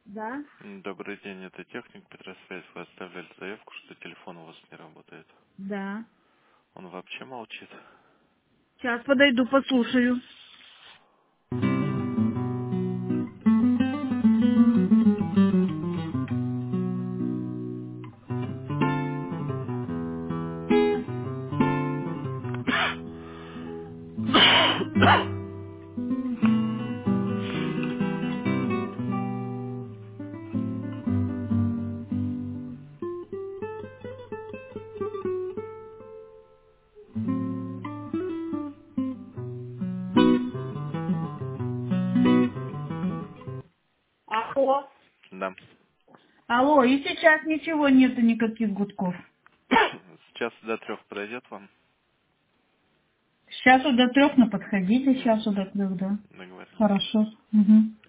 Да? Добрый день, это техник Петросвязь. Вы оставляли заявку, что телефон у вас не работает. Да. Он вообще молчит? Сейчас подойду, послушаю. Алло. Да. Алло, и сейчас ничего нету, никаких гудков. Сейчас до 3 пройдет вам? Сейчас до 3, но подходите, сейчас до 3, да. Договорились. Хорошо. Угу.